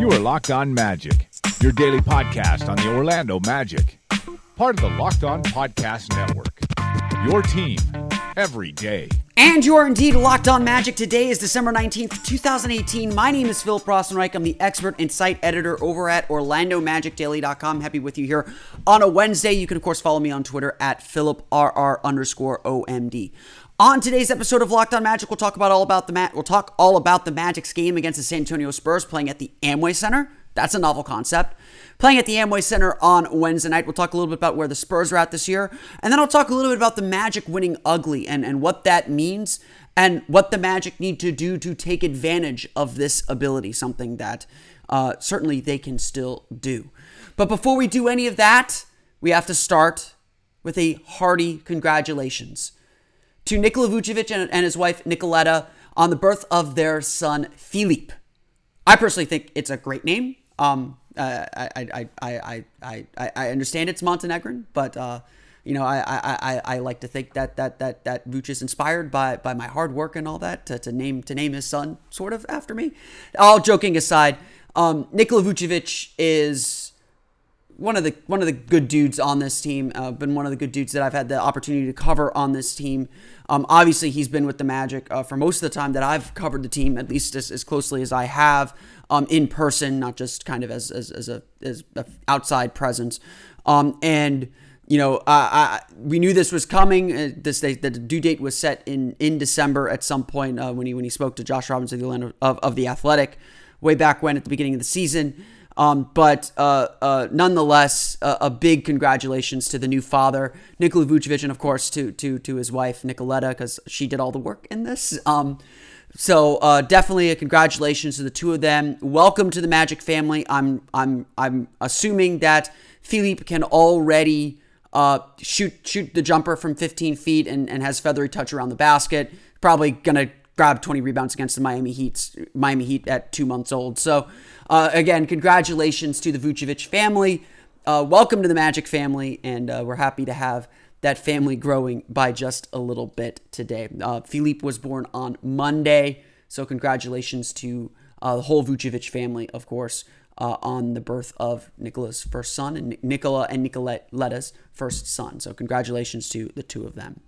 You are Locked On Magic, your daily podcast on the Orlando Magic. Part of the Locked On Podcast Network. Your team every day. And you are indeed Locked On Magic. Today is December 19th, 2018. My name is Philip Rosenreich. I'm the expert and site editor over at OrlandoMagicDaily.com. Happy with you here on a Wednesday. You can, of course, follow me on Twitter at PhilipRR_OMD. On today's episode of Locked On Magic, we'll talk all about the Magic's game against the San Antonio Spurs playing at the Amway Center. That's a novel concept. Playing at the Amway Center on Wednesday night. We'll talk a little bit about where the Spurs are at this year. And then I'll talk a little bit about the Magic winning ugly and what that means and what the Magic need to do to take advantage of this ability, something that certainly they can still do. But before we do any of that, we have to start with a hearty congratulations to Nikola Vucevic and his wife Nicoletta on the birth of their son Filip. I personally think it's a great name. I understand it's Montenegrin, but I like to think that Vuce is inspired by my hard work and all that to name his son sort of after me. All joking aside, Nikola Vucevic is one of the good dudes on this team. Been one of the good dudes that I've had the opportunity to cover on this team. Obviously, he's been with the Magic for most of the time that I've covered the team, at least as closely as I have in person, not just kind of as a outside presence. We knew this was coming. The due date was set in December at some point when he spoke to Josh Robinson of the Athletic way back when at the beginning of the season. But nonetheless, a big congratulations to the new father, Nikola Vucevic, and of course to his wife Nicoletta, because she did all the work in this. So definitely a congratulations to the two of them. Welcome to the Magic family. I'm assuming that Filip can already shoot the jumper from 15 feet and has feathery touch around the basket. Probably gonna grab 20 rebounds against the Miami Heat at 2 months old. So again, congratulations to the Vucevic family. Welcome to the Magic family, and we're happy to have that family growing by just a little bit today. Filip was born on Monday, so congratulations to the whole Vucevic family, of course, on the birth of Nicola's first son and Nikola and Nicoletta's first son. So congratulations to the two of them.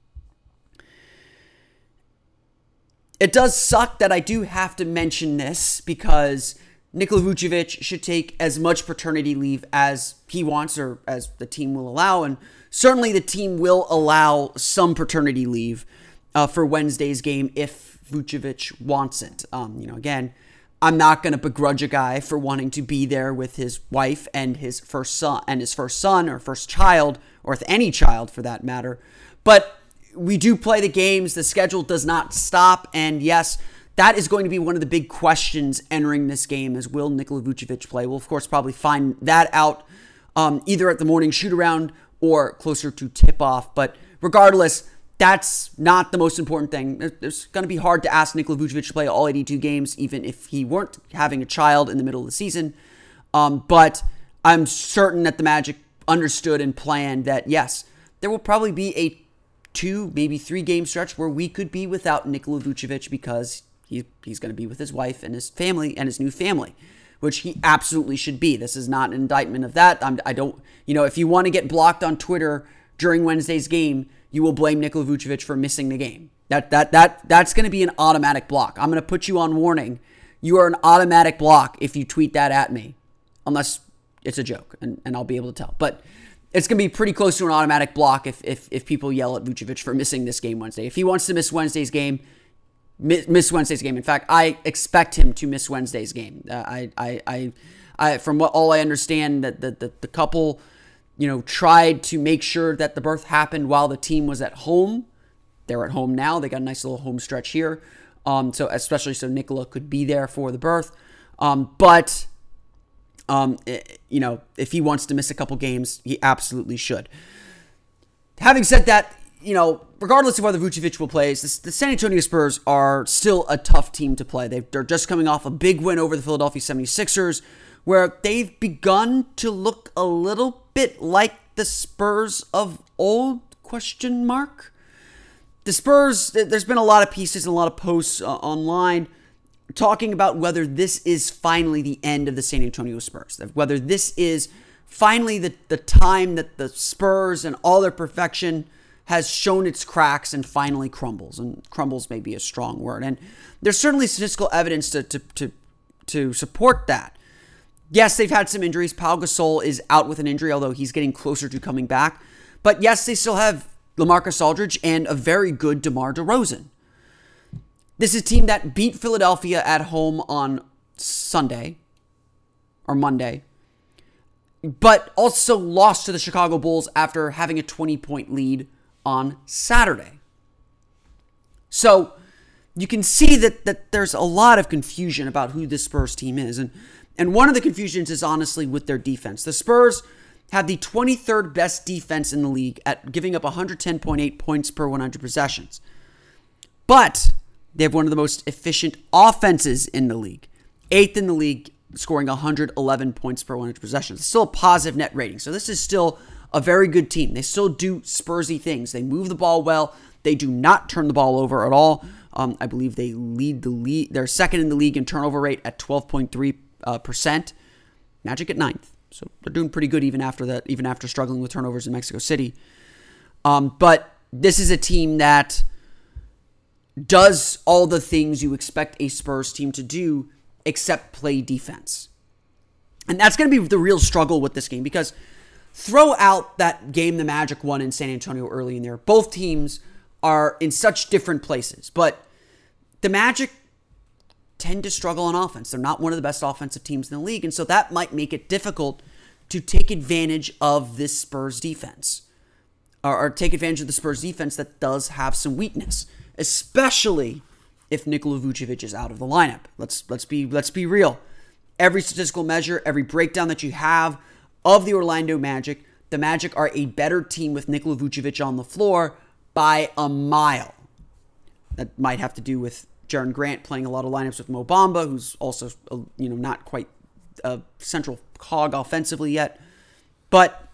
It does suck that I do have to mention this because Nikola Vucevic should take as much paternity leave as he wants or as the team will allow. And certainly the team will allow some paternity leave for Wednesday's game if Vucevic wants it. Again, I'm not going to begrudge a guy for wanting to be there with his wife and his first son or first child, or with any child for that matter. But we do play the games. The schedule does not stop. And yes, that is going to be one of the big questions entering this game is, will Nikola Vucevic play? We'll, of course, probably find that out either at the morning shoot-around or closer to tip-off. But regardless, that's not the most important thing. It's going to be hard to ask Nikola Vucevic to play all 82 games, even if he weren't having a child in the middle of the season. But I'm certain that the Magic understood and planned that, yes, there will probably be a 2, maybe 3 game stretch where we could be without Nikola Vucevic because he's going to be with his wife and his family and his new family, which he absolutely should be. This is not an indictment of that. If you want to get blocked on Twitter during Wednesday's game, you will blame Nikola Vucevic for missing the game. That's going to be an automatic block. I'm going to put you on warning. You are an automatic block if you tweet that at me, unless it's a joke and I'll be able to tell. But it's going to be pretty close to an automatic block if people yell at Vucevic for missing this game Wednesday. If he wants to miss Wednesday's game, miss Wednesday's game. In fact, I expect him to miss Wednesday's game. From what all I understand, that the couple, tried to make sure that the birth happened while the team was at home. They're at home now. They got a nice little home stretch here. So especially so Nikola could be there for the birth. But if he wants to miss a couple games, he absolutely should. Having said that, regardless of whether Vucevic will play, the San Antonio Spurs are still a tough team to play. They're just coming off a big win over the Philadelphia 76ers, where they've begun to look a little bit like the Spurs of old, ? The Spurs, there's been a lot of pieces and a lot of posts online talking about whether this is finally the end of the San Antonio Spurs, whether this is finally the time that the Spurs and all their perfection has shown its cracks and finally crumbles. And crumbles may be a strong word. And there's certainly statistical evidence to support that. Yes, they've had some injuries. Pau Gasol is out with an injury, although he's getting closer to coming back. But yes, they still have LaMarcus Aldridge and a very good DeMar DeRozan. This is a team that beat Philadelphia at home on Sunday or Monday, but also lost to the Chicago Bulls after having a 20-point lead on Saturday. So you can see that there's a lot of confusion about who this Spurs team is. And one of the confusions is honestly with their defense. The Spurs have the 23rd best defense in the league at giving up 110.8 points per 100 possessions. But they have one of the most efficient offenses in the league. 8th in the league, scoring 111 points per 100 possessions. It's still a positive net rating. So this is still a very good team. They still do Spursy things. They move the ball well. They do not turn the ball over at all. I believe they lead the league. They're second in the league in turnover rate at 12.3%. Magic at 9th. So they're doing pretty good even after that, even after struggling with turnovers in Mexico City. But this is a team that does all the things you expect a Spurs team to do except play defense. And that's going to be the real struggle with this game, because throw out that game the Magic won in San Antonio early in there. Both teams are in such different places, but the Magic tend to struggle on offense. They're not one of the best offensive teams in the league, and so that might make it difficult to take advantage of this Spurs defense, or take advantage of the Spurs defense that does have some weakness, especially if Nikola Vucevic is out of the lineup. Let's be real. Every statistical measure, every breakdown that you have of the Orlando Magic, the Magic are a better team with Nikola Vucevic on the floor by a mile. That might have to do with Jaren Grant playing a lot of lineups with Mo Bamba, who's also not quite a central cog offensively yet. But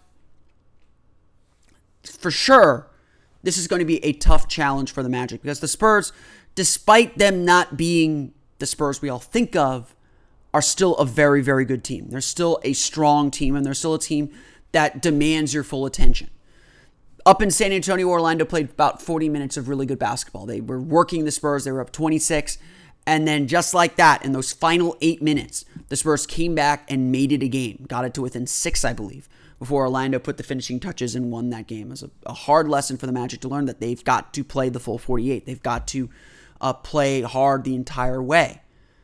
for sure, this is going to be a tough challenge for the Magic, because the Spurs, despite them not being the Spurs we all think of, are still a very, very good team. They're still a strong team, and they're still a team that demands your full attention. Up in San Antonio, Orlando played about 40 minutes of really good basketball. They were working the Spurs. They were up 26. And then just like that, in those final 8 minutes, the Spurs came back and made it a game. Got it to within 6, I believe, before Orlando put the finishing touches and won that game. It was a hard lesson for the Magic to learn that they've got to play the full 48. They've got to play hard the entire way.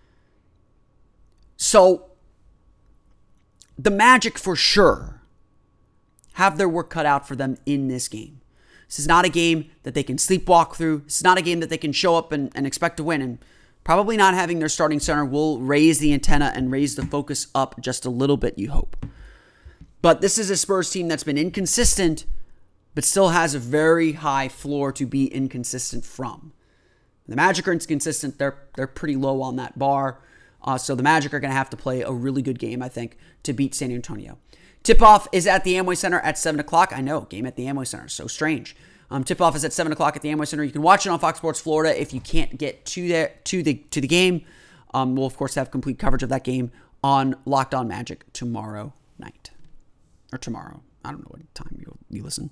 So the Magic, for sure, have their work cut out for them in this game. This is not a game that they can sleepwalk through. This is not a game that they can show up and expect to win. And probably not having their starting center will raise the antenna and raise the focus up just a little bit, you hope. But this is a Spurs team that's been inconsistent, but still has a very high floor to be inconsistent from. The Magic are inconsistent. They're pretty low on that bar. So the Magic are going to have to play a really good game, I think, to beat San Antonio. Tip-off is at the Amway Center at 7 o'clock. I know, game at the Amway Center. So strange. Tip-off is at 7 o'clock at the Amway Center. You can watch it on Fox Sports Florida if you can't get to the game. We'll, of course, have complete coverage of that game on Locked On Magic tomorrow night. Or tomorrow. I don't know what time you listen.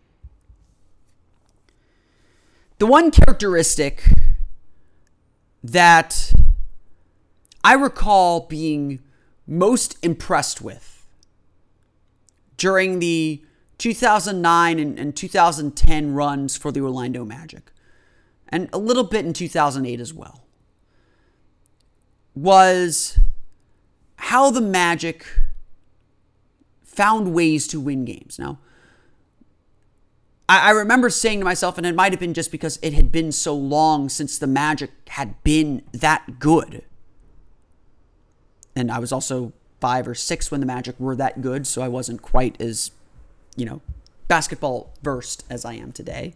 The one characteristic that I recall being most impressed with during the 2009 and 2010 runs for the Orlando Magic, and a little bit in 2008 as well, was how the Magic found ways to win games. Now, I remember saying to myself, and it might have been just because it had been so long since the Magic had been that good, and I was also 5 or 6 when the Magic were that good, so I wasn't quite as, basketball versed as I am today.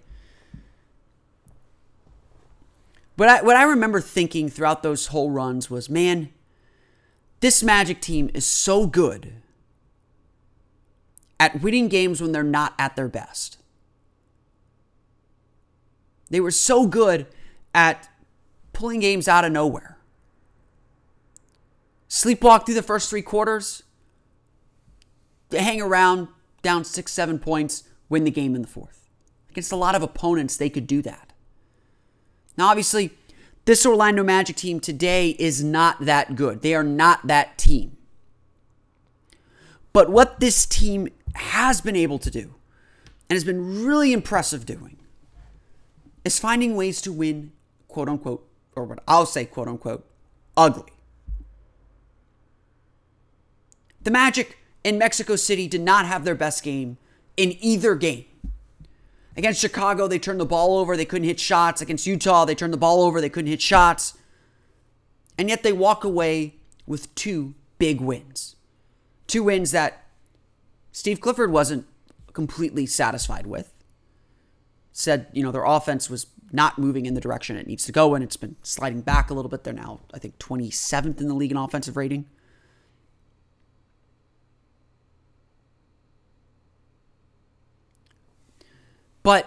But what I remember thinking throughout those whole runs was, man, this Magic team is so good at winning games when they're not at their best. They were so good at pulling games out of nowhere. sleepwalk through the first 3 quarters. They hang around, down 6-7 points, win the game in the fourth. Against a lot of opponents, they could do that. Now, obviously, this Orlando Magic team today is not that good. They are not that team. But what this team has been able to do, and has been really impressive doing, is finding ways to win, quote unquote, or what I'll say, quote unquote, ugly. The Magic in Mexico City did not have their best game in either game. Against Chicago, they turned the ball over. They couldn't hit shots. Against Utah, they turned the ball over. They couldn't hit shots. And yet they walk away with 2 big wins. 2 wins that Steve Clifford wasn't completely satisfied with. Said, their offense was not moving in the direction it needs to go in. It's been sliding back a little bit. They're now, I think, 27th in the league in offensive rating. But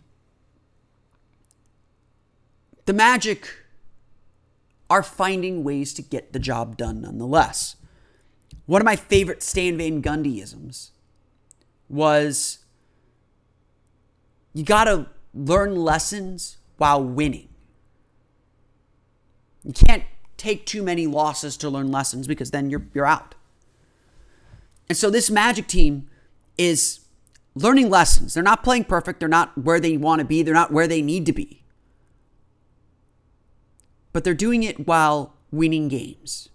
the Magic are finding ways to get the job done nonetheless. One of my favorite Stan Van Gundy-isms was, you got to learn lessons while winning. You can't take too many losses to learn lessons, because then you're out. And so this Magic team is learning lessons. They're not playing perfect. They're not where they want to be. They're not where they need to be. But they're doing it while winning games.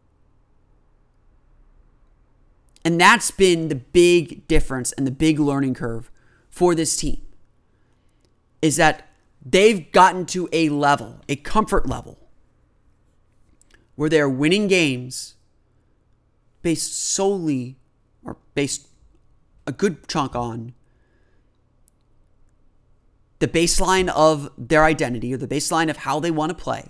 And that's been the big difference and the big learning curve for this team. Is that they've gotten to a level, a comfort level, where they're winning games based solely, or based a good chunk on, the baseline of their identity, or the baseline of how they want to play,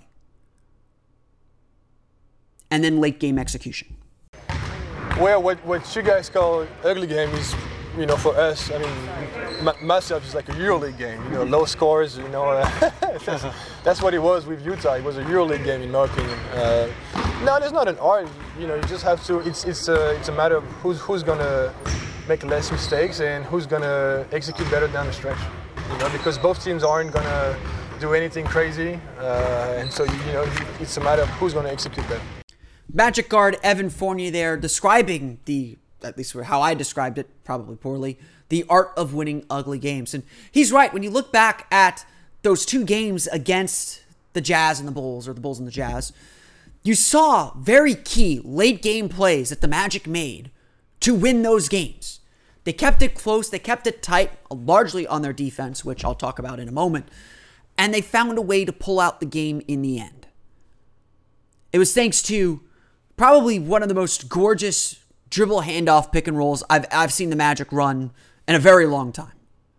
and then late game execution. Well, what you guys call ugly game is, for us, I mean, myself is like a EuroLeague game, low scores, that's what it was with Utah. It was a EuroLeague game, in my opinion. No, there's not an art, you just have to, it's a matter of who's going to make less mistakes and who's going to execute better down the stretch, because both teams aren't going to do anything crazy, and so, it's a matter of who's going to execute better. Magic guard Evan Fournier there describing at least how I described it, probably poorly, the art of winning ugly games. And he's right. When you look back at those 2 games against the Jazz and the Bulls, or the Bulls and the Jazz, you saw very key late game plays that the Magic made to win those games. They kept it close. They kept it tight, largely on their defense, which I'll talk about in a moment. And they found a way to pull out the game in the end. It was thanks to probably one of the most gorgeous dribble handoff pick and rolls I've seen the Magic run in a very long time.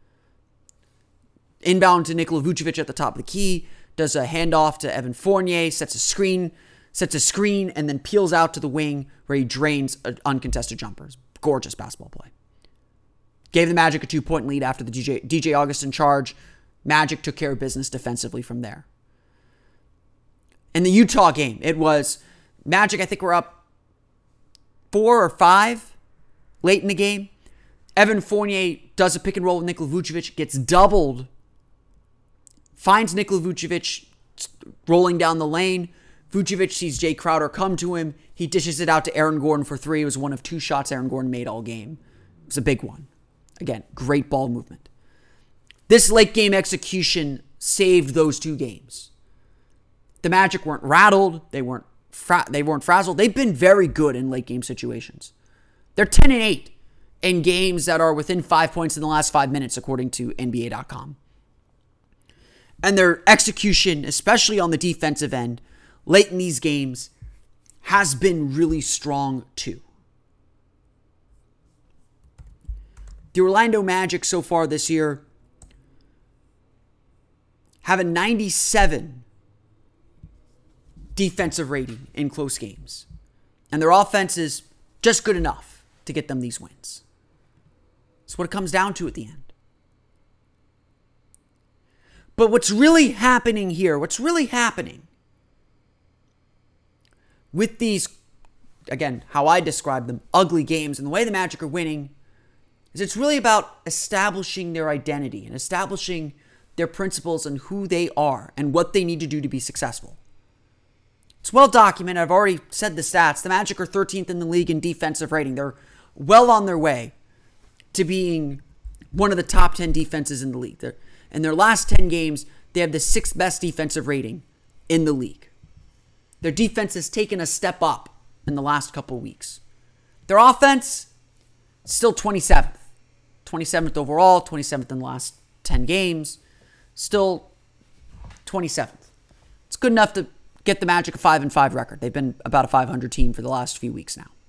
Inbound to Nikola Vucevic at the top of the key, does a handoff to Evan Fournier, sets a screen, and then peels out to the wing where he drains uncontested jumpers. Gorgeous basketball play. Gave the Magic a 2-point lead after the DJ Augustin charge. Magic took care of business defensively from there. In the Utah game, it was Magic, I think we're up 4 or 5 late in the game. Evan Fournier does a pick and roll with Nikola Vucevic, gets doubled, finds Nikola Vucevic rolling down the lane. Vucevic sees Jay Crowder come to him. He dishes it out to Aaron Gordon for 3. It was one of 2 shots Aaron Gordon made all game. It was a big one. Again, great ball movement. This late game execution saved those 2 games. The Magic weren't rattled. They weren't frazzled. They've been very good in late game situations. They're 10-8 in games that are within 5 points in the last 5 minutes, according to NBA.com. And their execution, especially on the defensive end, late in these games, has been really strong too. The Orlando Magic so far this year have a 97 defensive rating in close games. And their offense is just good enough to get them these wins. That's what it comes down to at the end. But what's really happening here, with these again, how I describe them, ugly games. And the way the Magic are winning is it's really about establishing their identity and establishing their principles and who they are and what they need to do to be successful. It's well documented. I've already said the stats. The Magic are 13th in the league in defensive rating. They're well on their way to being one of the top 10 defenses in the league. In their last 10 games, they have the 6th best defensive rating in the league. Their defense has taken a step up in the last couple weeks. Their offense, still 27th. 27th overall, 27th in the last 10 games. Still 27th. It's good enough to get the Magic a 5-5 record. They've been about a 500 team for the last few weeks now.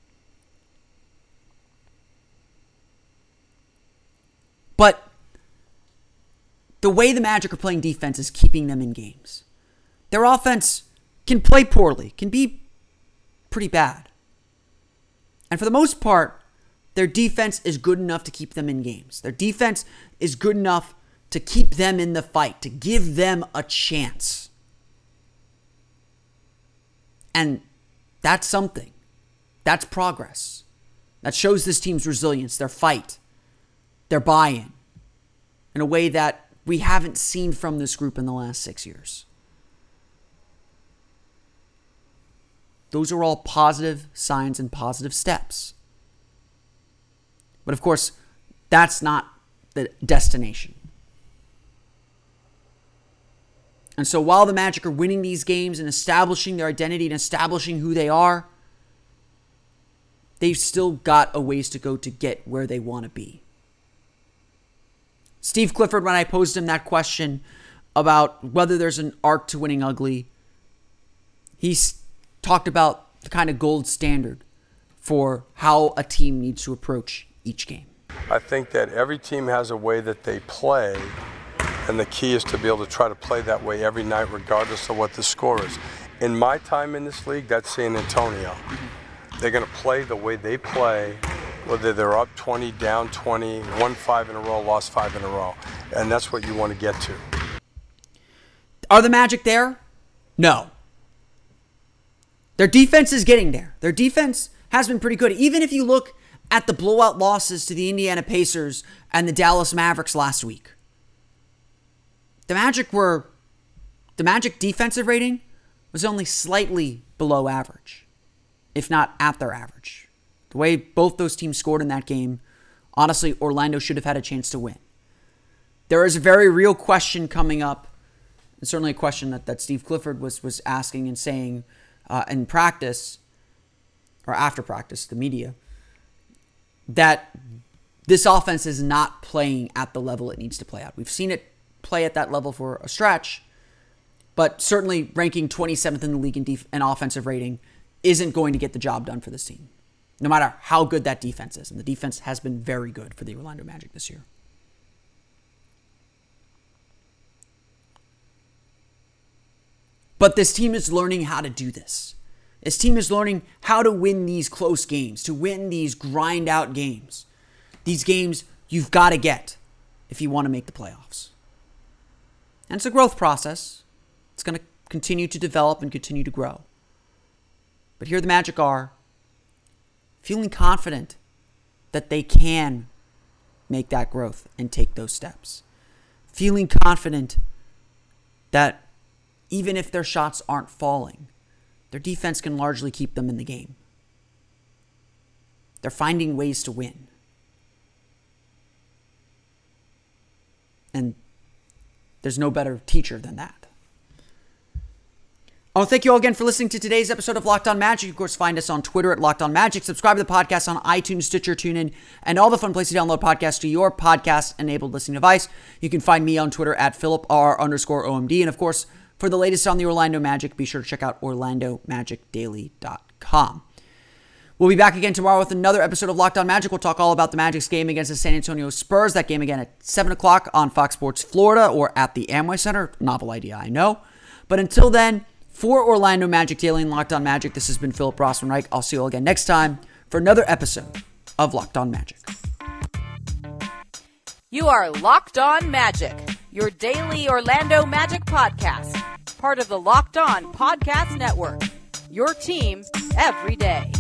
But the way the Magic are playing defense is keeping them in games. Their offense can play poorly, can be pretty bad. And for the most part, their defense is good enough to keep them in games. Their defense is good enough to keep them in the fight, to give them a chance. And that's something. That's progress. That shows this team's resilience, their fight, their buy-in, in a way that we haven't seen from this group in the last 6 years. Those are all positive signs and positive steps. But of course, that's not the destination. And so while the Magic are winning these games and establishing their identity and establishing who they are, they've still got a ways to go to get where they want to be. Steve Clifford, when I posed him that question about whether there's an art to winning ugly, he's talked about the kind of gold standard for how a team needs to approach each game. I think that every team has a way that they play, and the key is to be able to try to play that way every night regardless of what the score is. In my time in this league, that's San Antonio. They're going to play the way they play, whether they're up 20, down 20, won 5 in a row, lost 5 in a row. And that's what you want to get to. Are the Magic there? No. Their defense is getting there. Their defense has been pretty good. Even if you look at the blowout losses to the Indiana Pacers and the Dallas Mavericks last week, the Magic defensive rating was only slightly below average, if not at their average. The way both those teams scored in that game, honestly, Orlando should have had a chance to win. There is a very real question coming up, and certainly a question that Steve Clifford was asking and saying in practice, or after practice, the media, that this offense is not playing at the level it needs to play at. We've seen it play at that level for a stretch, but certainly ranking 27th in the league in offensive rating isn't going to get the job done for this team, no matter how good that defense is. And the defense has been very good for the Orlando Magic this year. But this team is learning how to do this. This team is learning how to win these close games, to win these grind-out games. These games you've got to get if you want to make the playoffs. And it's a growth process. It's going to continue to develop and continue to grow. But here the Magic are feeling confident that they can make that growth and take those steps. Feeling confident that even if their shots aren't falling, their defense can largely keep them in the game. They're finding ways to win. And there's no better teacher than that. I want to thank you all again for listening to today's episode of Locked On Magic. Of course, find us on Twitter at Locked On Magic. Subscribe to the podcast on iTunes, Stitcher, TuneIn, and all the fun places to download podcasts to your podcast-enabled listening device. You can find me on Twitter at PhilipR_OMD. And of course, for the latest on the Orlando Magic, be sure to check out OrlandoMagicDaily.com. We'll be back again tomorrow with another episode of Locked On Magic. We'll talk all about the Magic's game against the San Antonio Spurs. That game again at 7 o'clock on Fox Sports Florida or at the Amway Center. Novel idea, I know. But until then, for Orlando Magic Daily and Locked On Magic, this has been Philip Rossman-Reich. I'll see you all again next time for another episode of Locked On Magic. You are Locked On Magic, your daily Orlando Magic podcast. Part of the Locked On Podcast Network. Your team every day.